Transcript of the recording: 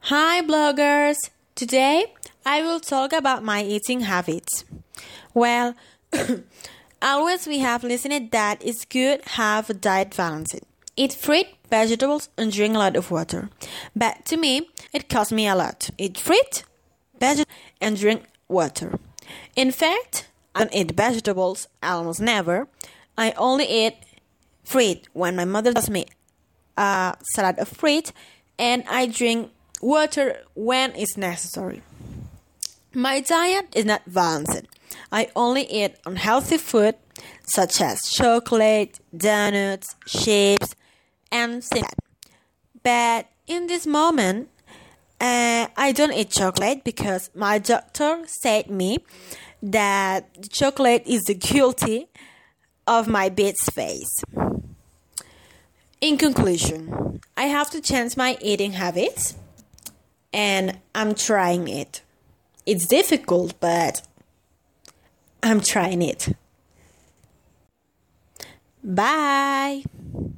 Hi bloggers! Today I will talk about my eating habits. Well, always we have listened that it's good have a diet balanced. Eat fruit, vegetables and drink a lot of water. But to me, it costs me a lot. Eat fruit, vegetables and drink water. In fact, I don't eat vegetables almost never. I only eat fruit when my mother does me a salad of fruit and I drink water when it's necessary. My diet is not balanced. I only eat unhealthy food such as chocolate, donuts, chips, and things like that. But in this moment, I don't eat chocolate because my doctor said me that chocolate is the guilty of my baby's face. In conclusion, I have to change my eating habits and I'm trying it. It's difficult, but I'm trying it. Bye.